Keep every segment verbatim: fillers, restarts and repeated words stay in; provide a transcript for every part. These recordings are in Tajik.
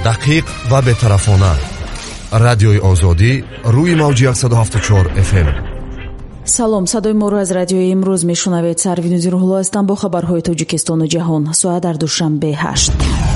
دقیق و بی‌طرفانه. رادیوی آزادی روی موج صد و هفتاد و چهار اف ام. салом, садои моро аз радиои имрӯз мешунавед. Сарвинузи рӯҳулло ҳастам бо хабарҳои Тоҷикистону ҷаҳон. соат дар душанбе ҳашт.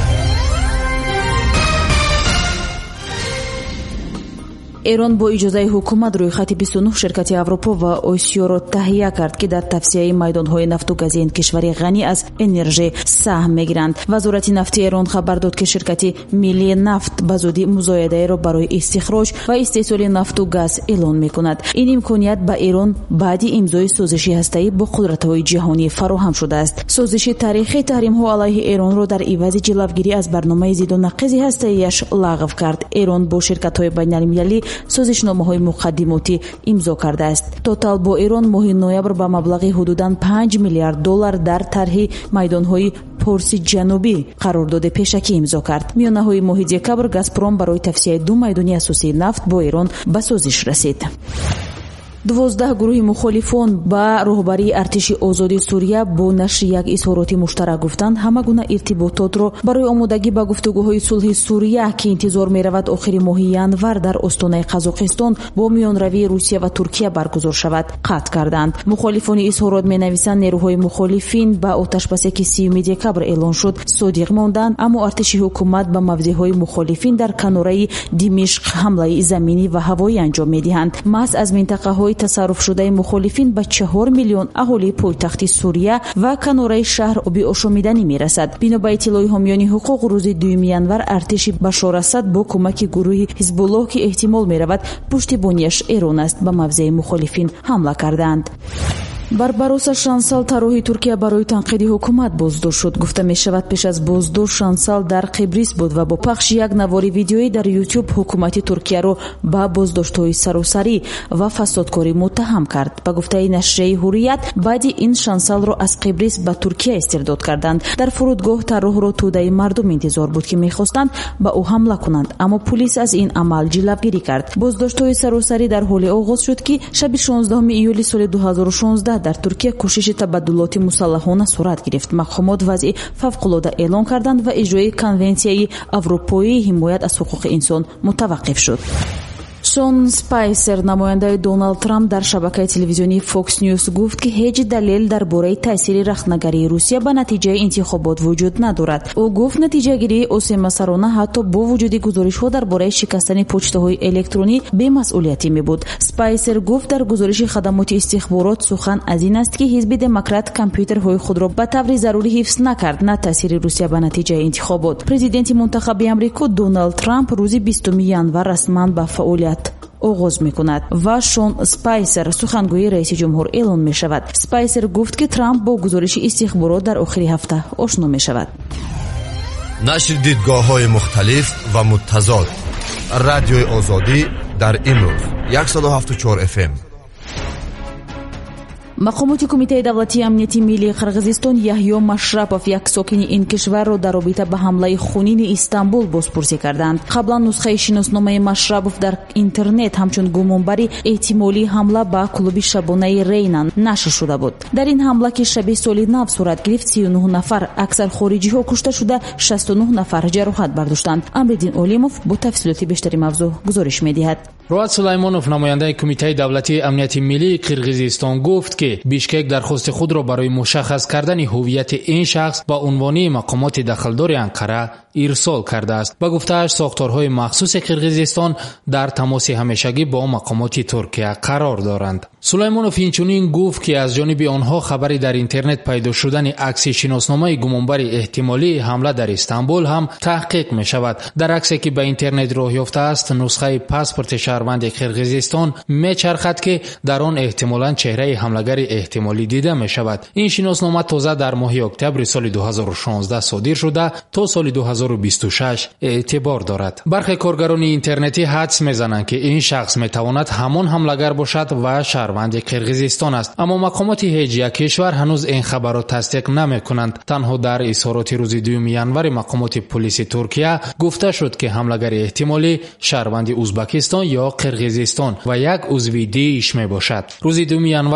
эрон бо иҷозаи ҳукумат рӯйхати бисту нӯҳ ширкати Аврупо ва Осиёро таҳия кард, ки дар тавсеяи майдонҳои нафту гази ин кишвари ғанӣ аз энержӣ саҳм мегиранд. вазорати нафти Эрон хабар дод, ки ширкати Миллии нафт ба зудӣ музоядаеро барои истихроҷ ва истеҳсоли нафту газ эълон мекунад. ин имконият ба Эрон баъди имзои созиши ҳастаӣ бо қудратҳои ҷаҳонӣ фароҳам шудааст. созиши таърихи таҳримҳо алайҳи Эронро дар ивази ҷилавгирӣ аз барномаи зидду нақизи ҳастаияш лағв кард. Эрон бо ширкатҳои байналмилалӣ созишномаҳои муқаддимотӣ имзо кардааст. Тотал бо Эрон моҳи ноябр ба маблағи ҳудудан панҷ миллиард доллар дар тарҳи майдонҳои Порси ҷанубӣ қарордоди пешакӣ имзо кард. миёнаҳои моҳи декабр Газпром барои тавсеяи ду майдони асосии нафт бо Эрон ба созиш расид. дувоздаҳ гурӯҳи мухолифон ба роҳбарии артиши озоди Сурия бо нашри як изҳороти муштарак гуфтанд ҳама гуна иртибототро барои омодагӣ ба гуфтугӯҳои сулҳи Сурия, ки интизор меравад охири моҳи январ дар остонаи Қазоқистон бо миёнаравии Русия ва Туркия баргузор шавад, қатъ карданд. мухолифони изҳорот менависанд, нерӯҳои мухолифин ба оташбасе, ки сиюми декабр эълон шуд, содиқ монданд, аммо артиши ҳукумат ба мавзеъҳои мухолифин дар канораи Димишқ ҳамлаи заминӣ ва ҳавоӣ анҷом медиҳанд. маҳз аз минтақаҳои тасарруфшудаи мухолифин ба чаҳор миллион аҳолии пойтахти Сурия ва канораи шаҳр оби ошомиданӣ мерасад. бино ба иттилои ҳомиёни ҳуқуқ, рӯзи дуюми январ артиши Башор Асад бо кӯмаки гурӯҳи Ҳизбуллоҳ, ки эҳтимол меравад пуштибонияш Эрон аст, ба мавзеи мухолифин ҳамла карданд. барбароса шансал тарҳои Туркия барои танқиди ҳукумат боздошт шуд. гуфта мешавад, пеш аз боздошт шансал дар Қибрис буд ва бо пахши як навори видеоӣ дар YouTube ҳукумати Туркияро ба боздоштҳои саросарӣ ва фасодкорӣ муттаҳам кард. ба гуфтаи нашрияи Ҳуррият, баъди ин шансалро аз Қибрис ба Туркия истирдод карданд. дар фурудгоҳ тарҳоро тӯдаи мардум интизор буд, ки мехостанд ба ӯ ҳамла кунанд, аммо пулис аз ин амал ҷилавгирӣ кард. боздоштҳои саросарӣ дар ҳоле оғоз шуд, ки шаби шонздаҳуми июли соли ду ҳазору шонздаҳ дар Туркия кӯшиши табаддулоти мусаллаҳона сурат гирифт. мақомот вазъи фавқулода эълон карданд ва иҷрои конвенсияи Аврупоии ҳимоят аз ҳуқуқи инсон мутаваққиф шуд. Шон Спайсер, намояндаи Доналд Трамп, дар шабакаи телевизионии Fox News гуфт, ки ҳеҷ далел дар бораи таъсири рахтнагарии Русия ба натиҷаи интихобот вуҷуд надорад. ӯ гуфт, натиҷагирии осемасарона ҳатто бо вуҷуди гузоришҳо дар бораи шикастани почтаҳои электронӣ бемасъулиятӣ мебуд. Спайсер гуфт, дар гузориши хадамоти истихборот сухан аз ин аст, ки ҳизби демократ компютерҳои худро ба таври зарурӣ ҳифз накард, на таъсири Русия ба натиҷаи интихобот. президенти мунтахаби Амрико Доналд Трамп рӯзи бистуми январ расман ба фаъолият оғоз мекунад ва Шон Спайсер сухангӯи раиси ҷумҳур эълон мешавад. Спайсер гуфт, ки Трамп бо гузориши истихборот дар охири ҳафта ошно мешавад. нашр дидгоҳҳои мухталиф ва муттазод. радиои озодӣ дар имрӯз صد و هفتاد و چهار اف ام. мақомоти кумитаи давлатии амнияти миллии Қирғизистон Яҳьё Машрапов, як сокини ин кишварро дар робита ба ҳамлаи хунини Истанбул бозпурсӣ карданд. қаблан нусхаи шиносномаи Машрапов дар интернет ҳамчун гумонбари эҳтимолии ҳамла ба клуби шабонаи Рейнан нашр шуда буд. дар ин ҳамла, ки шаби соли нав сурат гирифт, си ю нӯҳ нафар аксар хориҷиҳо кушта шуда, шасту нӯҳ нафар ҷароҳат бардоштанд. Амриддин Олимов бо тафсилоти бештари мавзӯъ гузориш медиҳад. Руат Сулаймонов, намояндаи кумитаи давлатии амнияти миллии Қирғизистон, гуфт, ки Бишкек дархости худро барои мушаххас кардани ҳуввияти ин шахс ба унвони мақомоти дахлдори Анқара ирсол кардааст. ба гуфтааш, сохторҳои махсуси Қирғизистон дар тамоси ҳамешагӣ бо мақомоти Туркия қарор доранд. Сулаймонов инчунин гуфт, ки аз ҷониби онҳо хабари дар интернет пайдо шудани акси шиносномаи гумонбари эҳтимолии ҳамла дар Истанбул ҳам таҳқиқ мешавад. дар аксе, ки ба интернет роҳ ёфтааст, нусхаи паспорти шаҳрванди Қирғизистон мечархад, ки дар он эҳтимолан чеҳраи ҳамлагари эҳтимолӣ дида мешавад. ин шиноснома тоза дар моҳи октябри соли ду ҳазору шонздаҳ содир шуда, то соли ду ҳазору бисту шаш эътибор дорад. бархе коргарони интернетӣ ҳадс мезананд, ки ин шахс метавонад ҳамон ҳамлагар бошад ва шаҳрванди Қирғизистон аст. аммо мақомоти ҳеҷ як кишвар ҳанӯз ин хабарро тасдиқ намекунанд. танҳо дар изҳороти рӯзи дуюми январи мақомоти полиси Туркия гуфта шуд, ки ҳамлагари эҳтимолӣ шаҳрванди Узбекистон ё Қирғизистон ва як узви ДИИШ мебошад. рӯзи дуюми январ муовини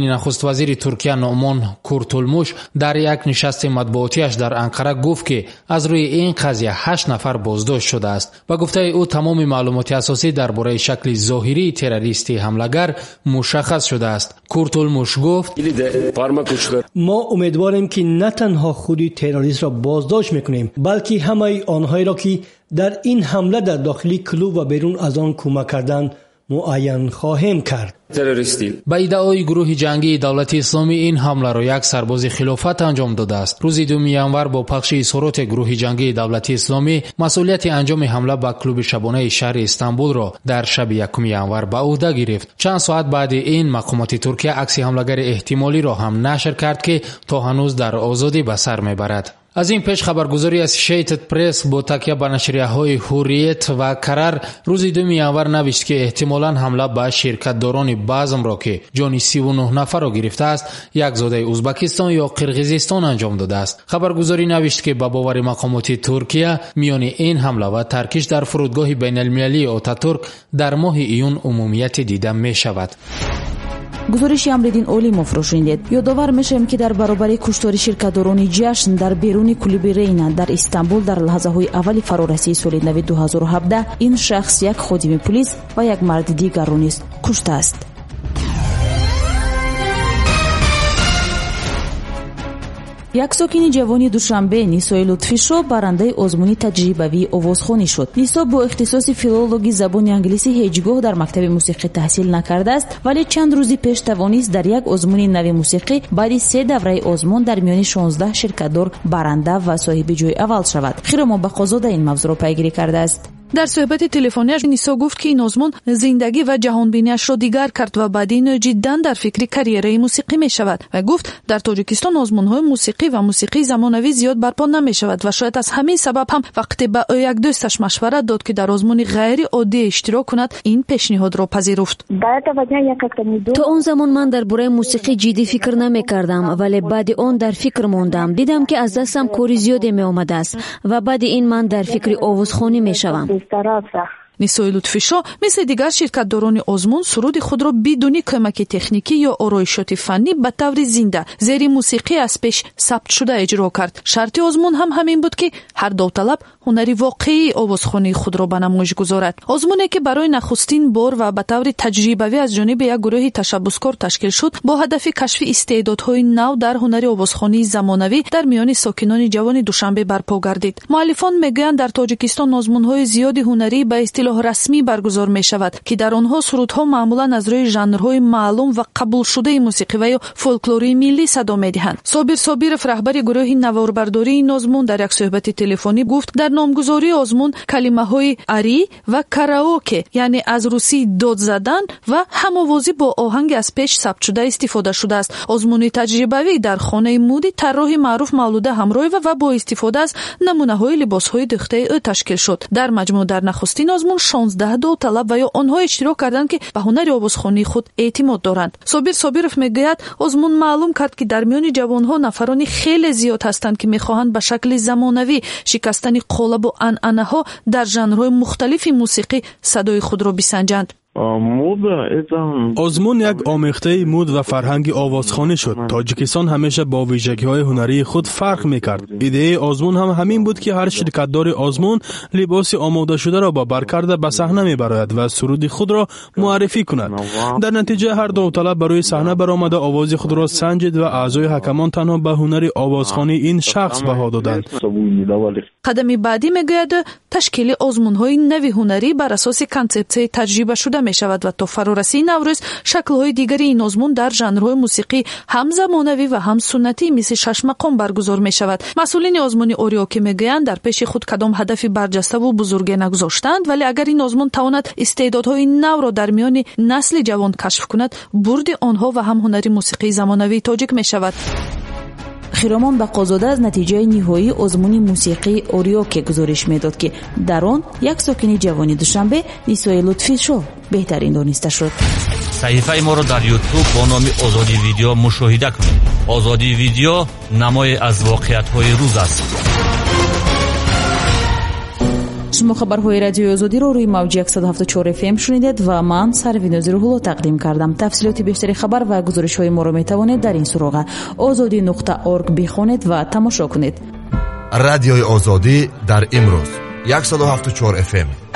نخست وزیر ترکیه نعمان کورتولموش در یک نشست مطبوعاتیش در انقره گفت که از روی این قضیه هشت نفر بازداشت شده است. با گفته او تمام معلومات اساسی درباره شکل ظاهری تروریستی حمله‌گر مشخص شده است. کورتولموش گفت ما امیدواریم که نه تنها خودی تروریست را بازداشت میکنیم بلکه همه آنهایی را که در این حمله در داخلی کلوب و بیرون از آن کمک کردند معین خواهیم کرد. با ادعای گروه جنگی دولت اسلامی این حمله را یک سرباز خلافت انجام داده است. روز دوم ینور با پخش اظهارات گروه جنگی دولت اسلامی مسئولیت انجام حمله به کلوب شبانه شهر استانبول را در شب یکم ینور به عهده گرفت. چند ساعت بعد این مقامات ترکیه عکس حمله‌گر احتمالی را هم نشر کرد که تا هنوز در آزادی به سر میبرد. از این پیش خبرگزاری از شیتت پرس با تکیه به نشریه‌های حریت و کرر روز دوم ینور نوشت که احتمالاً حمله به شرکت‌داران بزم را که جان سی و نه نفر را گرفته است یک زاده ازبکستان یا قرقیزستان انجام داده است. خبرگزاری نوشت که به باور مقامات ترکیه میان این حمله و ترکش در فرودگاه بین‌المللی آتاتورک در ماه ایون عمومیت دیده می شود. گزارشی امریدین اولیموف رو شنیدید. یادآور میشیم که در برابر کشتار شرکت‌داران جشن در بیرون کلوب رینا در استانبول در لحظه‌های اولی فرارسی سال نو دو هزار و هفده این شخص یک خادم پلیس و یک مرد دیگر را نیز کشته است. یک ساکن جوانی دوشنبه نیسای لطفی‌شو برنده آزمون تجربوی آوازخوانی شد. نیسا با اختصاص فیلولوژی زبان انگلیسی هیچگاه در مکتب موسیقی تحصیل نکرده است ولی چند روزی پیش توانست در یک آزمون نوی موسیقی بعد سه دوره آزمون در میان شانزده شرکت‌دار برنده و صاحب جای اول شود. خیرمان بقازاده این موضوع را پیگیری کرده است. در صحبت تلفنیش نیسا گفت که این آزمون زندگی و جهانبینیش را دیگر کرد و بعد این جدا در فکر کاریره موسیقی می شود و گفت در تاجیکستان آزمون‌های موسیقی و موسیقی زمانوی زیاد برپا نمی شود و شاید از همین سبب هم وقتی به یک دوستش مشورت داد که در آزمون غیر عادی اشتراک کند این پیشنهاد را پذیرفت. تا اون زمان من در باره موسیقی جدی فکر نمی کردم ولی بعد اون در فکر موندم. دیدم که از دستم کاری زیادی می آمده است و بعد این من در فکر آوازخوانی می شوم. نیسای لطفی‌شو مثل دیگر شرکت‌داران آزمون سرود خود را بدون کمک تکنیکی یا آرایشات فنی به طور زنده زیر موسیقی از پیش ثبت شده اجرا کرد. شرط آزمون هم همین بود که هر داوطلب هنری واقعی آوازخوانی خود را به نمایش گذارد. آزمونی که برای نخستین بار و به طور تجربوی از جانب یک گروه تشبثکار تشکیل شد با هدف کشف استعدادهای نو در هنر آوازخوانی زمانوی در میان ساکنان جوان دوشنبه برپا گردید. مؤلفان میگویند در تاجیکستان آزمون‌های زیادی هنری به اصطلاح رسمی برگزار می شود که در آنها سرودها معمولا از روی ژانرهای معلوم و قبول شده موسیقی و یا فولکلوری ملی صدا می دهند. صابر صابرов رهبر گروه نواربرداری این آزمون در یک صحبت تلفنی گفت در نامگذاری آزمون کلمه های اری و کاراوکه یعنی از روسی داد زدن و هم‌آوازی با آهنگ از پیش ثبت شده استفاده شده است. آزمون تجربوی در خانه مودی طراح معروف مولوده همراه و با استفاده از نمونه‌های لباس‌های دوخته او تشکیل شد. در مجموع در نخستین آزمون شانزده داوطلب و یا آنها اشتراک کردند که به هنر آوازخوانی خود اعتماد دارند. صابر صابرов میگوید آزمون معلوم کرد که در میان جوانها نفرانی خیلی زیاد هستند که میخواهند به شکل زمانوی شکستن قالب و عنعنه‌ها در ژانرهای مختلفی موسیقی صدای خود را بسنجند. آزمون یک آمیخته مود و فرهنگ آوازخوانی شد. تاجیکستان همیشه با ویژگی‌های هنری خود فرق می‌کرد. ایده آزمون هم همین بود که هر شرکت‌دار آزمون لباس آماده شده را با برکرده به صحنه می‌براید و سرود خود را معرفی کند. در نتیجه هر داوطلب برای صحنه برآمده آواز خود را سنجید و اعضای حکمان تنها به هنر آوازخوانی این شخص بها دادند. قدم بعدی میگوید تشکیل آزمون‌های نوی هنری بر اساس کانسپت تجربه شده می شود و تا فرارسی نوروز شکل‌های دیگری این آزمون در ژانرهای موسیقی هم زمانوی و هم سنتی مثل شش مقام برگزار می شود. مسئولین آزمون اوریوکی میگویند در پیش خود کدام هدفی برجسته و بزرگ نگذاشتند ولی اگر این آزمون تواند استعدادهای نو را در میان نسل جوان کشف کند برد آنها و هم هنر موسیقی زمانوی تاجیک می شود. خیرامان بقازاده از نتیجه نهایی آزمون موسیقی اوریوکی گزارش میداد که در آن یک ساکن جوانی دوشنبه نیسای لطفی‌شو بهترین دانسته شد. صحیفه ما را در یوتیوب با نام آزادی ویدیو مشاهده کنید. آزادی ویدیو نمای از واقعیت‌های روز است. шумо хабарҳои радиои озодиро рӯи мавҷи яксад ҳафту чор эф эм шунидед ва ман Сарвинози Рӯҳулло тақдим кардам. тафсилоти бештари хабар ва гузоришҳои моро метавонед дар ин суроға озодӣ нуқта орг бихонед ва тамошо кунед. радиои озодӣ дар имрӯз яксад ҳафту чор эф эм.